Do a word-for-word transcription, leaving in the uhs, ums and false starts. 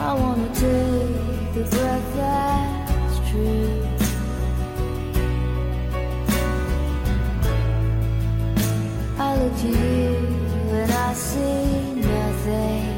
I wanna take the breath that's true. I look to you and I see nothing.